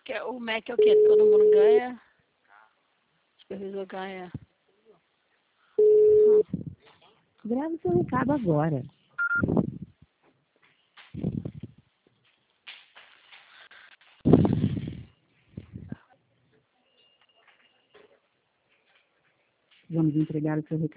O MEC é o quê? Todo mundo ganha? O supervisor ganha. Grave seu recado agora. Vamos entregar o seu recado.